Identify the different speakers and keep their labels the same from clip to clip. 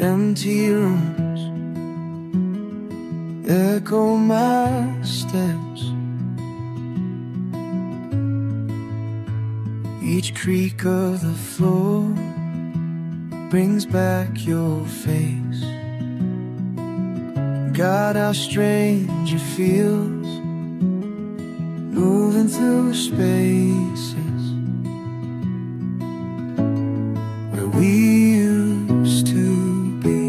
Speaker 1: Empty rooms echo my steps. Each creak of the floor brings back your face. God, how strange it feels, moving through spaces where we used to be.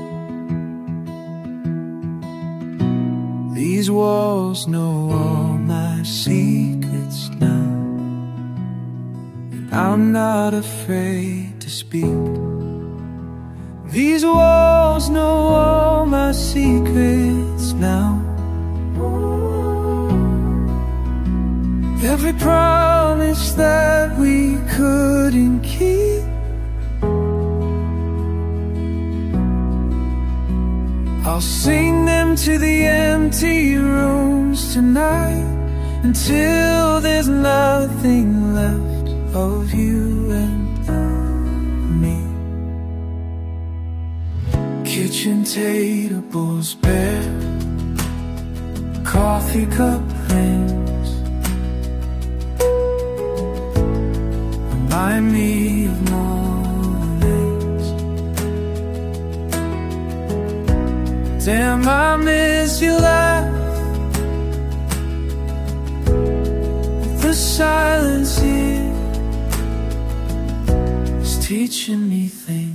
Speaker 1: These walls know all my secrets now, and I'm not afraid to speak. These walls know all my secrets now. Every promise that we couldn't keep, I'll sing them to the empty rooms tonight, until there's nothing left of you and me. Kitchen tables bare, coffee cup rings remind me of mornings. Damn, I miss your laugh, the silence here is teaching me things.